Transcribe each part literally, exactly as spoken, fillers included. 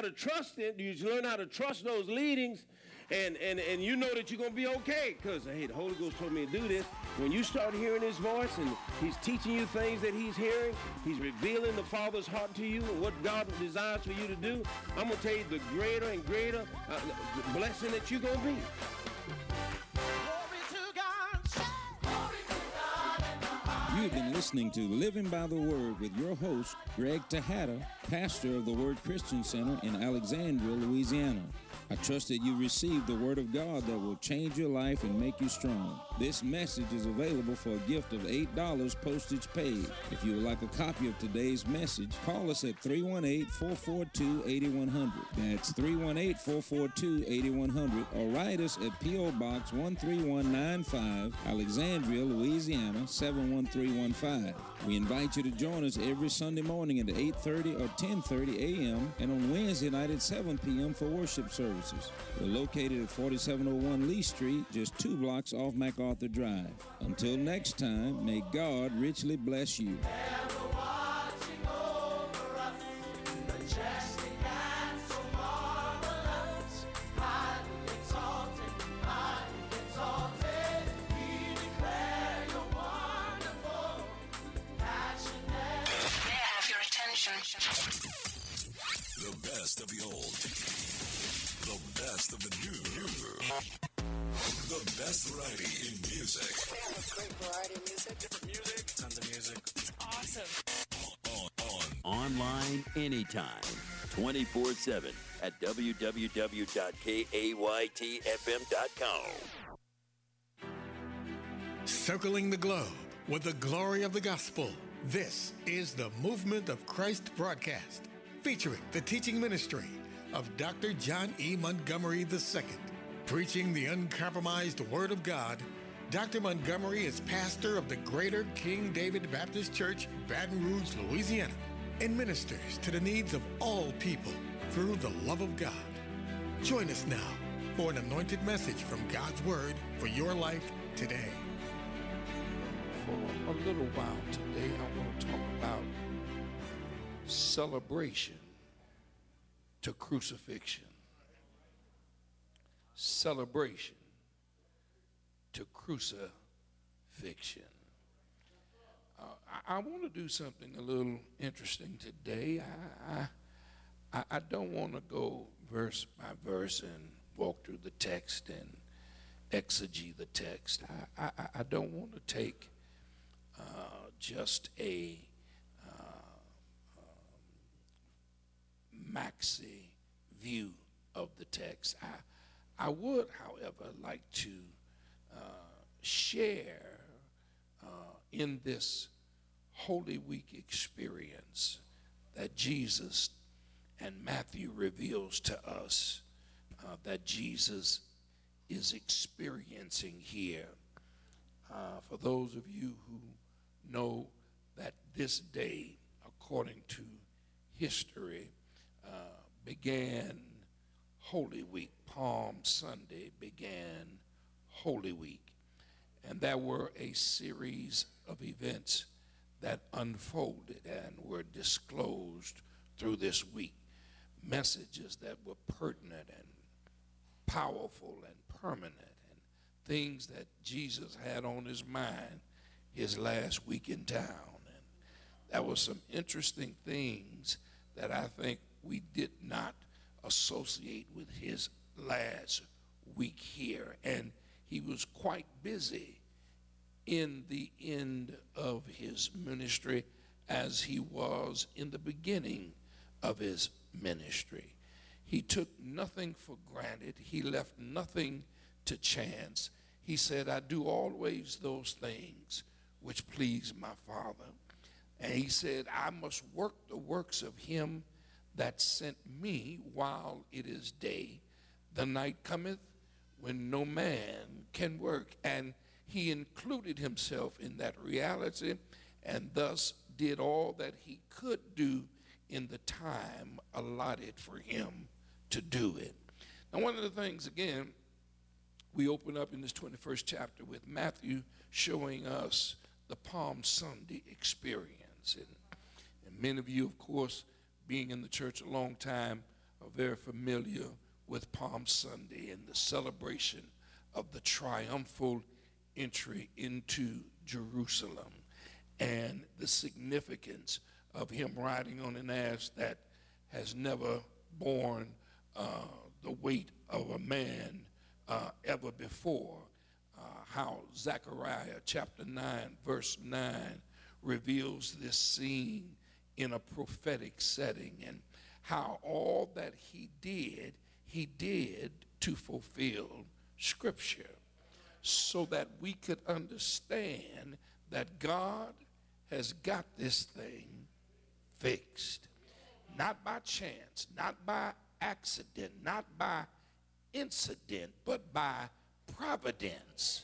to trust it. You learn how to trust those leadings, and, and, and you know that you're going to be okay because, hey, the Holy Ghost told me to do this. When you start hearing his voice and he's teaching you things that he's hearing, he's revealing the Father's heart to you and what God desires for you to do, I'm going to tell you the greater and greater uh, blessing that you're going to be. You've been listening to Living by the Word with your host, Greg Tejada, pastor of the Word Christian Center in Alexandria, Louisiana. I trust that you received the Word of God that will change your life and make you strong. This message is available for a gift of eight dollars postage paid. If you would like a copy of today's message, call us at three one eight, four four two, eight one zero zero. That's three one eight, four four two, eight one zero zero, or write us at P O. Box one three one nine five, Alexandria, Louisiana, seven one three one five. We invite you to join us every Sunday morning at eight thirty or ten thirty a.m. and on Wednesday night at seven p.m. for worship services. We're located at forty-seven oh one Lee Street, just two blocks off MacArthur Drive. Until next time, may God richly bless you. The best of the old. The best of the new. The best variety in music. We have a great variety of music. Different music. Tons of music. Awesome. On, on. Online anytime. twenty-four seven at w w w dot kayt f m dot com. Circling the globe with the glory of the gospel. This is the Movement of Christ broadcast, featuring the teaching ministry of Doctor John E. Montgomery the Second. Preaching the uncompromised Word of God, Doctor Montgomery is pastor of the Greater King David Baptist Church, Baton Rouge, Louisiana, and ministers to the needs of all people through the love of God. Join us now for an anointed message from God's Word for your life today. For a little while today, I want to talk about celebration to crucifixion. Celebration to crucifixion. Uh, I, I want to do something a little interesting today. I, I, I don't want to go verse by verse and walk through the text and exegete the text. I, I, I don't want to take Uh, just a uh, um, maxi view of the text. I, I would, however, like to uh, share uh, in this Holy Week experience that Jesus and Matthew reveals to us uh, that Jesus is experiencing here. Uh, for those of you who know that this day, according to history, uh, began Holy Week. Palm Sunday began Holy Week. And there were a series of events that unfolded and were disclosed through this week. Messages that were pertinent and powerful and permanent, and things that Jesus had on his mind his last week in town. And there were some interesting things that I think we did not associate with his last week here. And he was quite busy in the end of his ministry as he was in the beginning of his ministry. He took nothing for granted. He left nothing to chance. He said, I do always those things which please my Father. And he said, I must work the works of him that sent me while it is day. The night cometh when no man can work. And he included himself in that reality and thus did all that he could do in the time allotted for him to do it. Now, one of the things, again, we open up in this twenty-first chapter with Matthew showing us the Palm Sunday experience. And, and many of you, of course, being in the church a long time, are very familiar with Palm Sunday and the celebration of the triumphal entry into Jerusalem and the significance of him riding on an ass that has never borne uh, the weight of a man uh, ever before. Uh, how Zechariah chapter nine, verse nine reveals this scene in a prophetic setting, and how all that he did, he did to fulfill Scripture, so that we could understand that God has got this thing fixed. Not by chance, not by accident, not by incident, but by providence.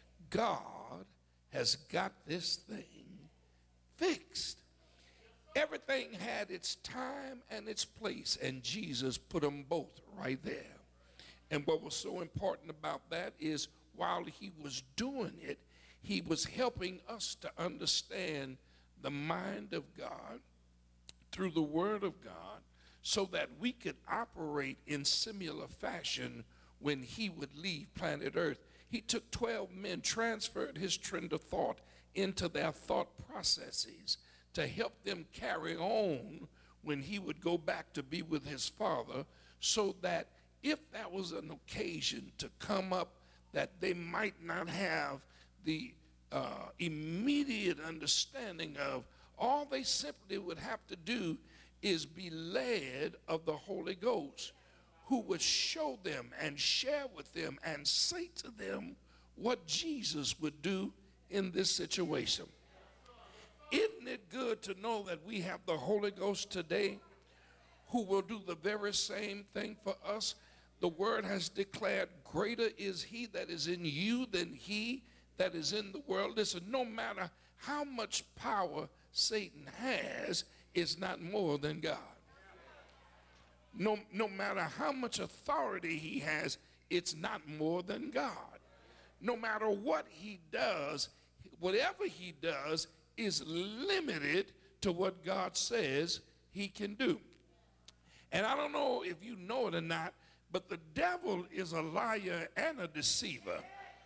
God has got this thing fixed. Everything had its time and its place, and Jesus put them both right there. And what was so important about that is while he was doing it, he was helping us to understand the mind of God through the Word of God, so that we could operate in similar fashion when he would leave planet Earth. He took twelve men, transferred his trend of thought into their thought processes to help them carry on when he would go back to be with his Father, so that if there was an occasion to come up that they might not have the uh, immediate understanding of, all they simply would have to do is be led of the Holy Ghost, who would show them and share with them and say to them what Jesus would do in this situation. Isn't it good to know that we have the Holy Ghost today who will do the very same thing for us? The Word has declared, greater is he that is in you than he that is in the world. Listen, no matter how much power Satan has, is not more than God. No, no matter how much authority he has, it's not more than God. No matter what he does, whatever he does is limited to what God says he can do. And I don't know if you know it or not, but the devil is a liar and a deceiver.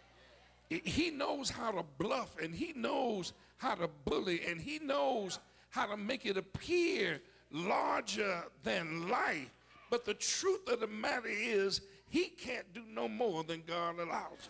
He knows how to bluff, and he knows how to bully, and he knows how to make it appear larger than life. But the truth of the matter is, he can't do no more than God allows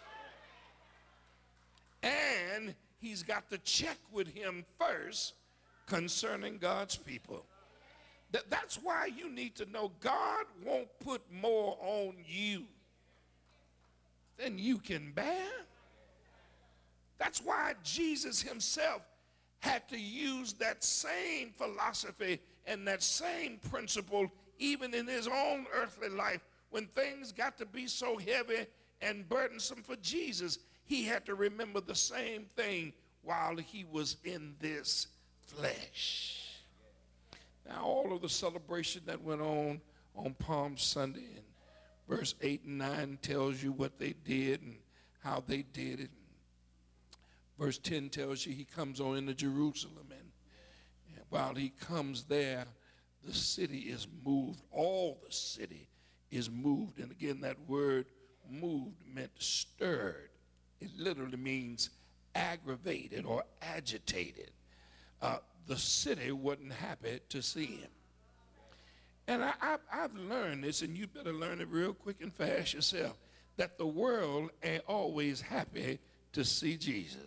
him. And he's got to check with him first concerning God's people. That, that's why you need to know God won't put more on you than you can bear. That's why Jesus himself had to use that same philosophy and that same principle even in his own earthly life. When things got to be so heavy and burdensome for Jesus, he had to remember the same thing while he was in this flesh. Now, all of the celebration that went on on Palm Sunday, and verse eight and nine tells you what they did and how they did it. Verse ten tells you he comes on into Jerusalem, and, and while he comes there, the city is moved. All the city is moved. And again, that word moved meant stirred. It literally means aggravated or agitated. Uh, the city wasn't happy to see him. And I, I, I've learned this, and you better learn it real quick and fast yourself, that the world ain't always happy to see Jesus.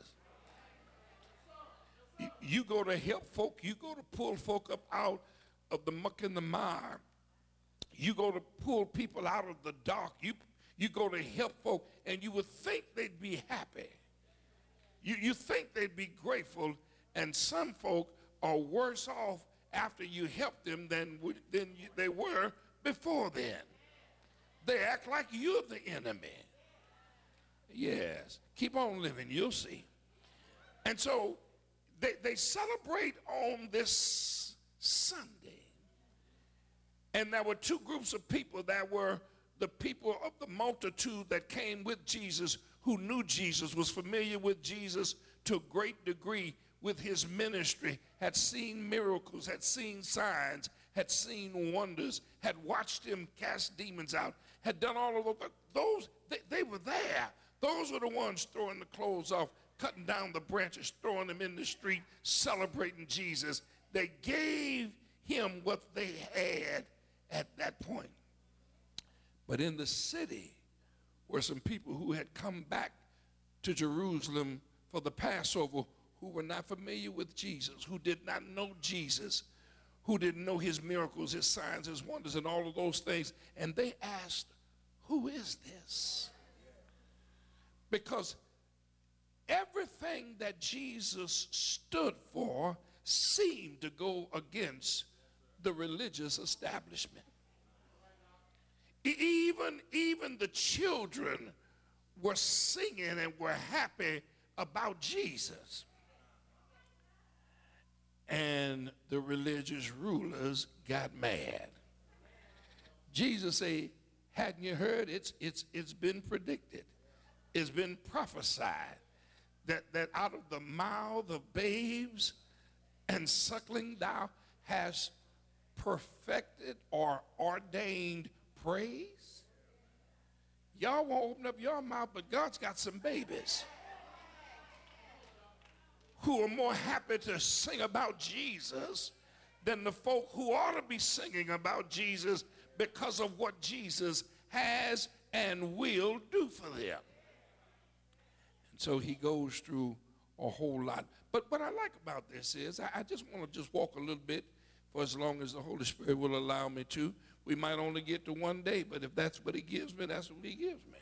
You go to help folk, you go to pull folk up out of the muck and the mire. You go to pull people out of the dark. You, you go to help folk, and you would think they'd be happy. You, you think they'd be grateful, and some folk are worse off after you help them than, than you, they were before then. They act like you're the enemy. Yes. Keep on living, you'll see. And so they, they celebrate on this Sunday. And there were two groups of people. There were the people of the multitude that came with Jesus, who knew Jesus, was familiar with Jesus to a great degree with his ministry, had seen miracles, had seen signs, had seen wonders, had watched him cast demons out, had done all of those. Those, they, they were there. Those were the ones throwing the clothes off, cutting down the branches, throwing them in the street, celebrating Jesus. They gave him what they had at that point. But in the city were some people who had come back to Jerusalem for the Passover who were not familiar with Jesus, who did not know Jesus, who didn't know his miracles, his signs, his wonders, and all of those things. And they asked, who is this? Because everything that Jesus stood for seemed to go against the religious establishment. Even, even the children were singing and were happy about Jesus. And the religious rulers got mad. Jesus said, hadn't you heard? It's, it's, it's been predicted. It's been prophesied that, that out of the mouth of babes and suckling thou hast perfected or ordained praise. Y'all won't open up your mouth, but God's got some babies who are more happy to sing about Jesus than the folk who ought to be singing about Jesus because of what Jesus has and will do for them. And so he goes through a whole lot. But what I like about this is I, I just want to just walk a little bit for as long as the Holy Spirit will allow me to. We might only get to one day, but if that's what he gives me, that's what he gives me.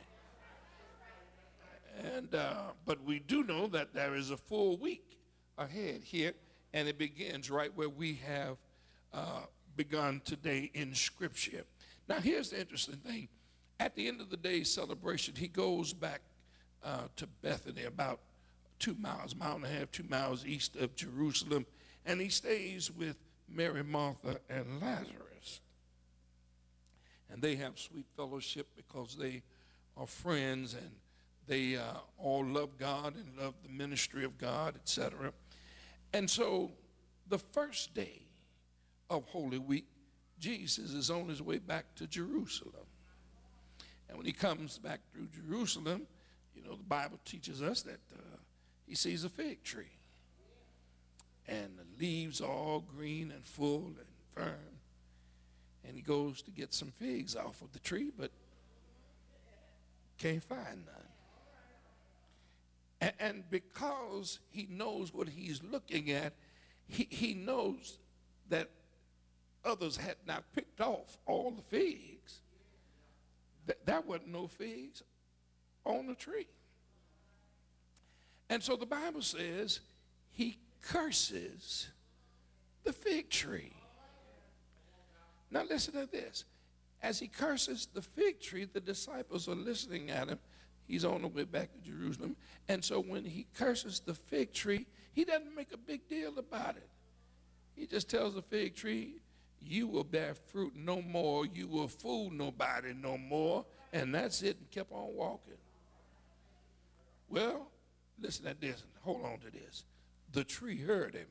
And uh, but we do know that there is a full week ahead here, and it begins right where we have uh, begun today in Scripture. Now, here's the interesting thing. At the end of the day's celebration, he goes back uh, to Bethany, about two miles, mile and a half, two miles east of Jerusalem, and he stays with Mary, Martha, and Lazarus. And they have sweet fellowship because they are friends and they uh, all love God and love the ministry of God, et cetera. And so the first day of Holy Week, Jesus is on his way back to Jerusalem. And when he comes back through Jerusalem, you know, the Bible teaches us that uh, he sees a fig tree. And the leaves are all green and full and firm. And he goes to get some figs off of the tree, but can't find none. And, and because he knows what he's looking at, he, he knows that others had not picked off all the figs. That, that wasn't no figs on the tree. And so the Bible says he curses the fig tree. Now listen to this. As he curses the fig tree, the disciples are listening at him. He's on the way back to Jerusalem. And so when he curses the fig tree, he doesn't make a big deal about it. He just tells the fig tree, you will bear fruit no more. You will fool nobody no more. And that's it, and kept on walking. Well, listen to this and hold on to this. The tree heard him.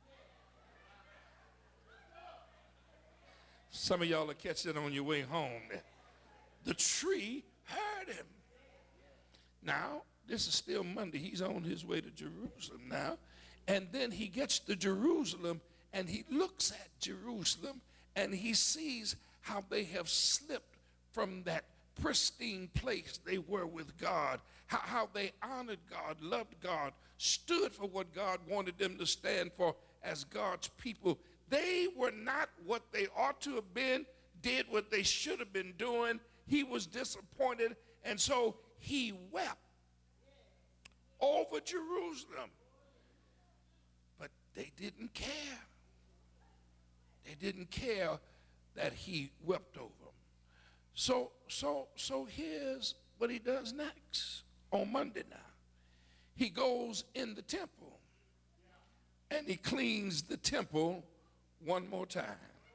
Some of y'all will catch it on your way home. The tree heard him. Now, this is still Monday. He's on his way to Jerusalem now. And then he gets to Jerusalem, and he looks at Jerusalem, and he sees how they have slipped from that pristine place they were with God, how, how they honored God, loved God, stood for what God wanted them to stand for as God's people. They were not what they ought to have been, did what they should have been doing. He was disappointed, and so he wept over Jerusalem. But they didn't care. They didn't care that he wept over them. So, so, so here's what he does next on Monday now. He goes in the temple and he cleans the temple one more time.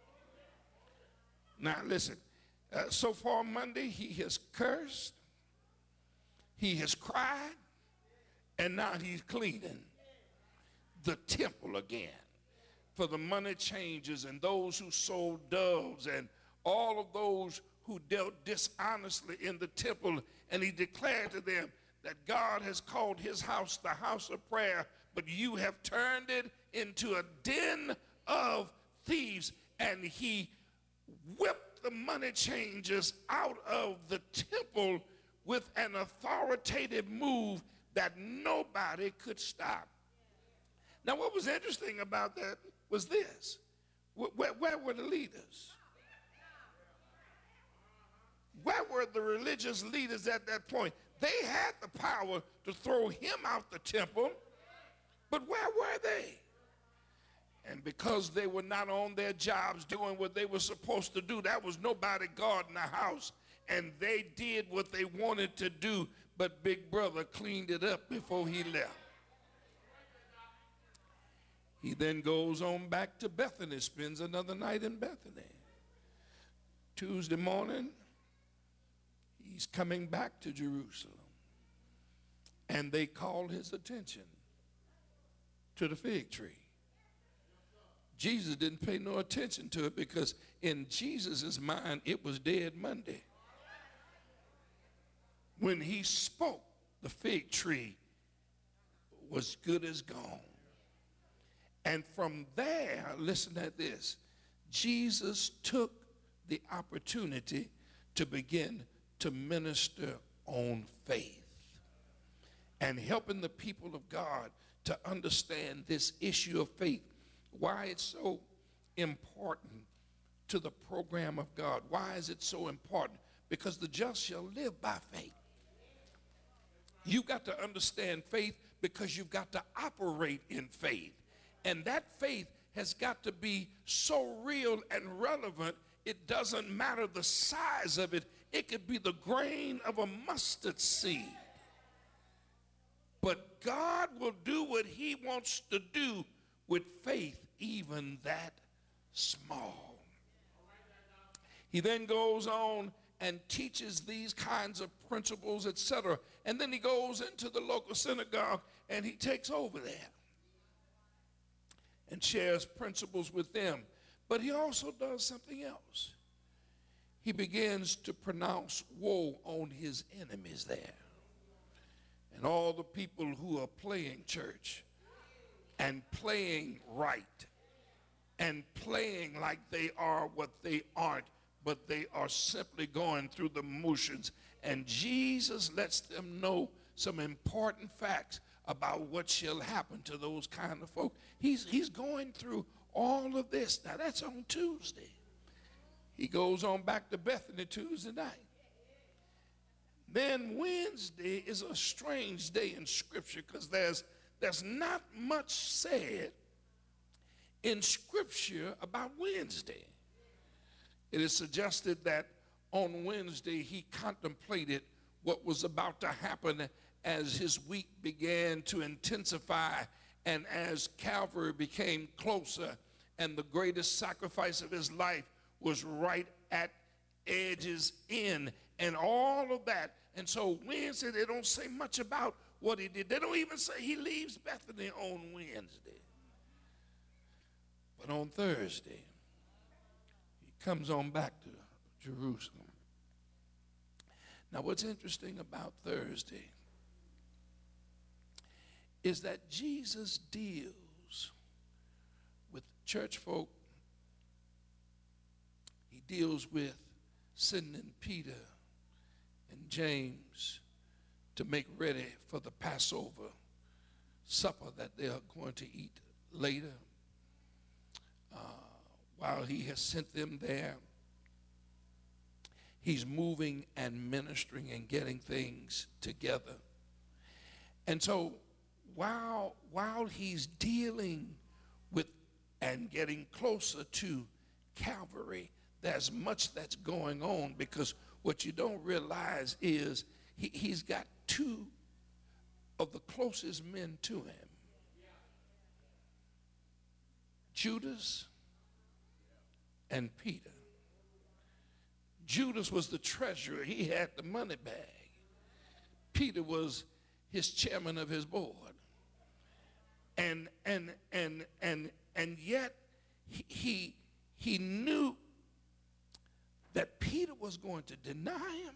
Now listen, uh, so far Monday he has cursed, he has cried, and now he's cleaning the temple again. for the money changers and those who sold doves and all of those who dealt dishonestly in the temple. And he declared to them that God has called his house the house of prayer, but you have turned it into a den of thieves. And he whipped the money changers out of the temple with an authoritative move that nobody could stop. Now, what was interesting about that was this. Where, where were the leaders? Where were the religious leaders at that point? They had the power to throw him out the temple, but where were they? And because they were not on their jobs doing what they were supposed to do, that was nobody guarding the house, and they did what they wanted to do, but Big Brother cleaned it up before he left. He then goes on back to Bethany, spends another night in Bethany. Tuesday morning, he's coming back to Jerusalem, and they call his attention to the fig tree. Jesus didn't pay no attention to it because in Jesus' mind, it was dead Monday. When he spoke, the fig tree was good as gone. And from there, listen to this, Jesus took the opportunity to begin to minister on faith and helping the people of God to understand this issue of faith, why it's so important to the program of God. Why is it so important? Because the just shall live by faith. You've got to understand faith because you've got to operate in faith. And that faith has got to be so real and relevant, it doesn't matter the size of it. It could be the grain of a mustard seed. But God will do what he wants to do with faith, even that small. He then goes on and teaches these kinds of principles, et cetera. And then he goes into the local synagogue and he takes over there and shares principles with them. But he also does something else. He begins to pronounce woe on his enemies there. And all the people who are playing church and playing right and playing like they are what they aren't, but they are simply going through the motions. And Jesus lets them know some important facts about what shall happen to those kind of folk. He's, he's going through all of this. Now, that's on Tuesday. He goes on back to Bethany Tuesday night. Then Wednesday is a strange day in Scripture because there's, there's not much said in Scripture about Wednesday. It is suggested that on Wednesday he contemplated what was about to happen as his week began to intensify and as Calvary became closer and the greatest sacrifice of his life was right at edge's end and all of that. And so Wednesday, they don't say much about what he did. They don't even say he leaves Bethany on Wednesday. But on Thursday, he comes on back to Jerusalem. Now, what's interesting about Thursday is that Jesus deals with church folk. He deals with sending Peter and James to make ready for the Passover supper that they are going to eat later. Uh, while he has sent them there, he's moving and ministering and getting things together. And so while, while he's dealing with and getting closer to Calvary, there's much that's going on because what you don't realize is he, he's got two of the closest men to him. Judas and Peter. Judas was the treasurer. He had the money bag. Peter was his chairman of his board. And and and and and yet he, he, he knew that Peter was going to deny him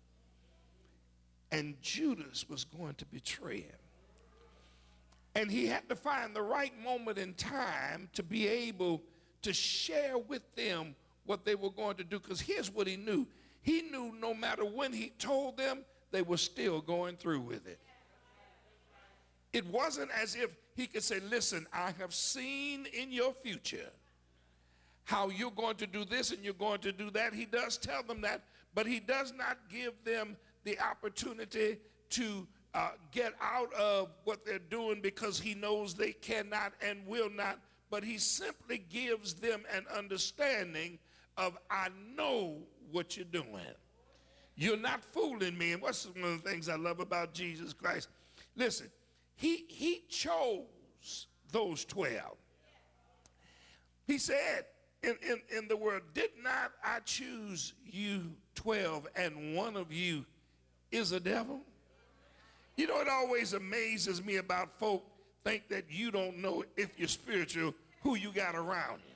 and Judas was going to betray him. And he had to find the right moment in time to be able to share with them what they were going to do. Because here's what he knew. He knew no matter when he told them, they were still going through with it. It wasn't as if he could say, listen, I have seen in your future how you're going to do this and you're going to do that. He does tell them that, but he does not give them the opportunity to uh, get out of what they're doing because he knows they cannot and will not, but he simply gives them an understanding of, I know what you're doing. You're not fooling me. And what's one of the things I love about Jesus Christ? Listen, he, he chose those twelve. He said in, in, in the word, did not I choose you twelve and one of you is a devil? You know, it always amazes me about folk think that you don't know if you're spiritual, who you got around you.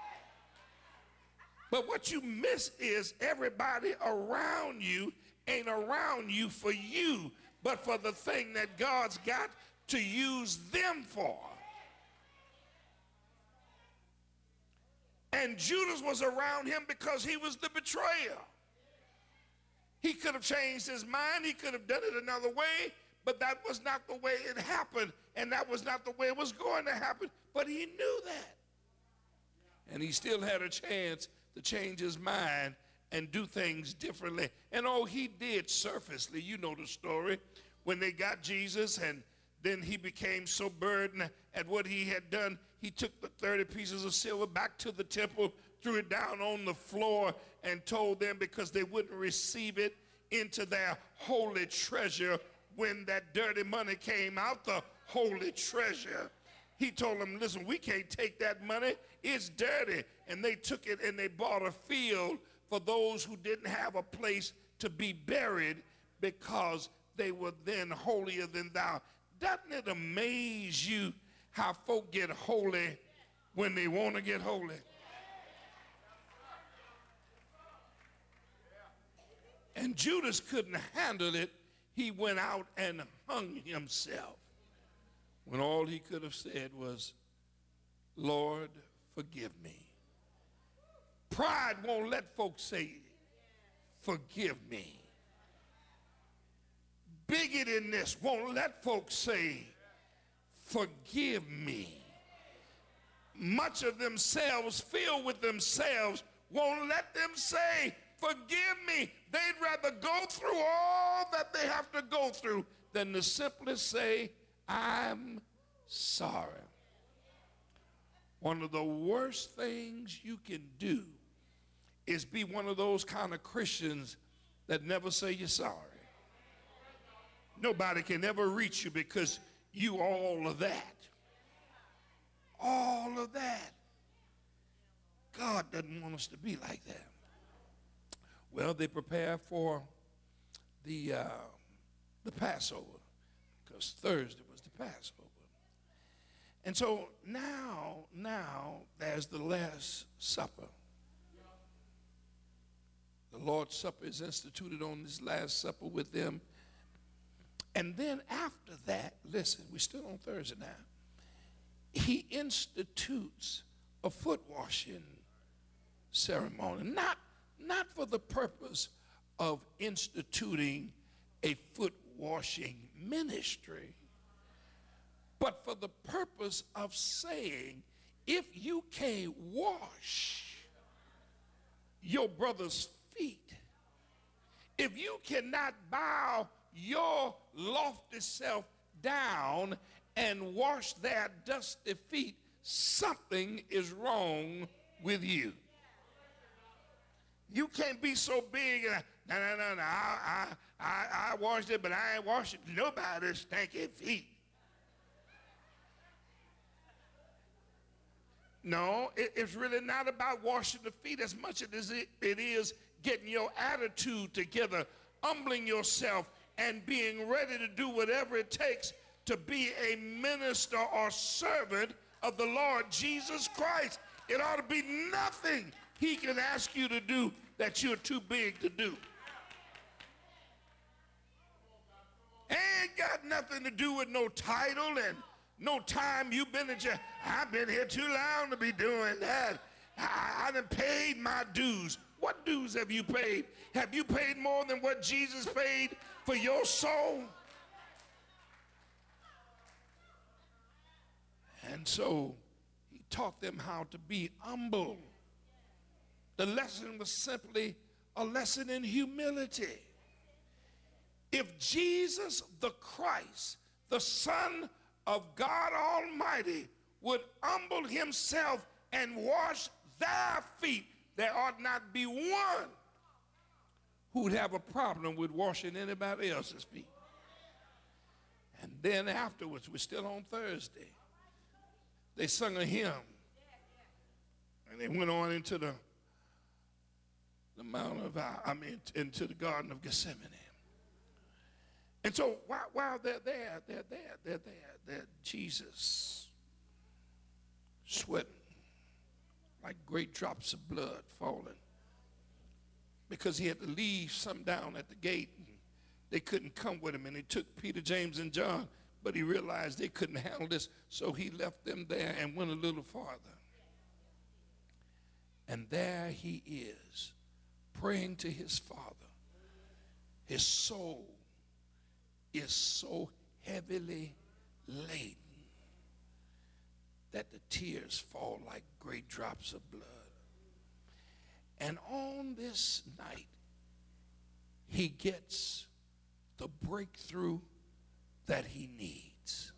But what you miss is everybody around you ain't around you for you, but for the thing that God's got to use them for. And Judas was around him because he was the betrayer. He could have changed his mind. He could have done it another way, but that was not the way it happened, and that was not the way it was going to happen. But he knew that. And he still had a chance to change his mind and do things differently. And oh, he did surfacely. You know the story. When they got Jesus and then he became so burdened at what he had done, he took the thirty pieces of silver back to the temple, threw it down on the floor, and told them because they wouldn't receive it into their holy treasure when that dirty money came out, the holy treasure. He told them, listen, we can't take that money. It's dirty. And they took it and they bought a field for those who didn't have a place to be buried because they were then holier than thou. Doesn't it amaze you how folk get holy when they want to get holy? And Judas couldn't handle it. He went out and hung himself when all he could have said was, Lord, forgive me. Pride won't let folks say, forgive me. Bigotedness won't let folks say, forgive me. Much of themselves, filled with themselves, won't let them say, forgive me. They'd rather go through all that they have to go through than to simply say, I'm sorry. One of the worst things you can do is be one of those kind of Christians that never say you're sorry. Nobody can ever reach you because you all of that. All of that. God doesn't want us to be like that. Well, they prepare for the, uh, the Passover because Thursday was the Passover. And so now, now there's the Last Supper. The Lord's Supper is instituted on this Last Supper with them. And then after that, listen, we're still on Thursday now. He institutes a foot washing ceremony, not, not for the purpose of instituting a foot washing ministry, but for the purpose of saying, if you can't wash your brother's feet, if you cannot bow your lofty self down and wash their dusty feet, something is wrong with you. You can't be so big and no, no, no, no, I, I, I, I washed it, but I ain't washed nobody's stinky feet. No, it, it's really not about washing the feet as much as it, it is getting your attitude together, humbling yourself, and being ready to do whatever it takes to be a minister or servant of the Lord Jesus Christ. It ought to be nothing he can ask you to do that you're too big to do. Ain't got nothing to do with no title and no time you've been at your, I've been here too long to be doing that. I, I done paid my dues. What dues have you paid? Have you paid more than what Jesus paid for your soul? And so he taught them how to be humble. The lesson was simply a lesson in humility. If Jesus the Christ, the Son of God Almighty, would humble himself and wash their feet, there ought not be one who would have a problem with washing anybody else's feet. And then afterwards, we're still on Thursday, they sung a hymn, and they went on into the, the Mount of, I mean, into the Garden of Gethsemane. And so while, while they're there, they're there, they're there, they're Jesus sweating like great drops of blood falling because he had to leave some down at the gate. And they couldn't come with him, and he took Peter, James, and John, but he realized they couldn't handle this, so he left them there and went a little farther. And there he is, praying to his Father. His soul is so heavily laden that the tears fall like great drops of blood. And on this night, he gets the breakthrough that he needs.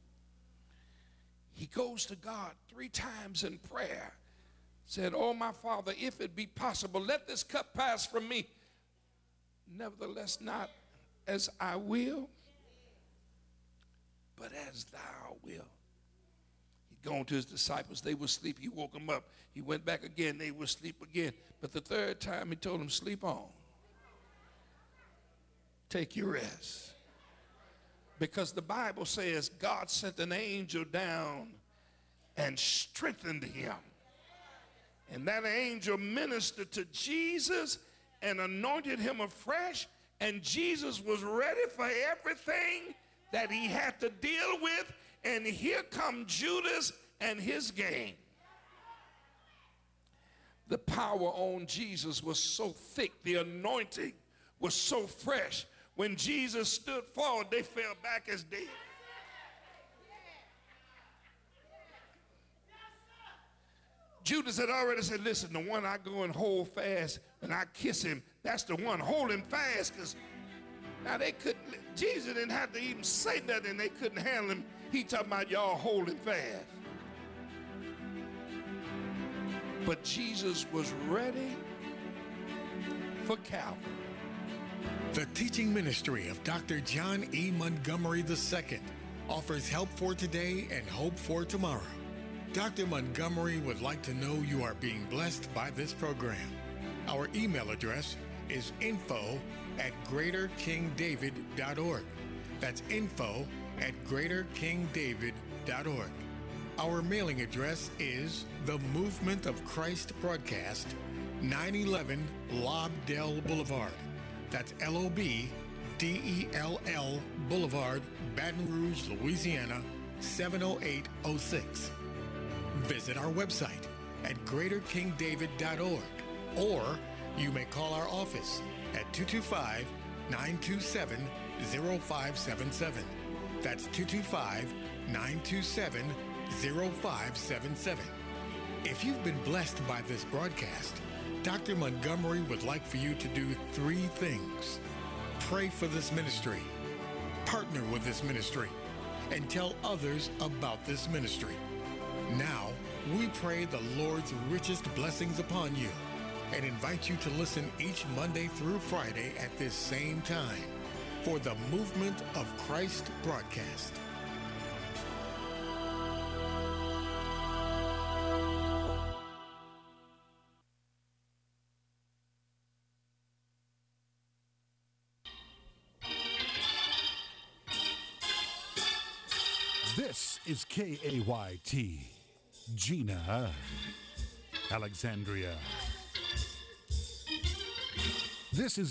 He goes to God three times in prayer, said, "Oh, my Father, if it be possible, let this cup pass from me. Nevertheless, not as I will, but as thou wilt." He'd gone to his disciples. They were asleep. He woke them up. He went back again. They were asleep again. But the third time, he told them, sleep on. Take your rest. Because the Bible says God sent an angel down and strengthened him. And that angel ministered to Jesus and anointed him afresh. And Jesus was ready for everything that he had to deal with. And here come Judas and his gang. The power on Jesus was so thick, the anointing was so fresh. When Jesus stood forward, they fell back as dead. Judas had already said, listen, the one I go and hold fast and I kiss him, that's the one. Hold him fast, because now they couldn't, Jesus didn't have to even say nothing. They couldn't handle him. He talking about y'all hold him fast. But Jesus was ready for Calvary. The teaching ministry of Doctor John E. Montgomery the Second offers help for today and hope for tomorrow. Doctor Montgomery would like to know you are being blessed by this program. Our email address is info at greater king david dot org. That's info at greater king david dot org. Our mailing address is The Movement of Christ Broadcast, nine eleven Lobdell Boulevard. That's L O B D E L L Boulevard, Baton Rouge, Louisiana, seven oh eight oh six. Visit our website at greater king david dot org, or you may call our office at two two five, nine two seven, zero five seven seven. That's two two five, nine two seven, zero five seven seven. If you've been blessed by this broadcast, Doctor Montgomery would like for you to do three things. Pray for this ministry, partner with this ministry, and tell others about this ministry. Now, we pray the Lord's richest blessings upon you and invite you to listen each Monday through Friday at this same time for the Movement of Christ broadcast. This is K A Y T, Gina. Alexandria. This is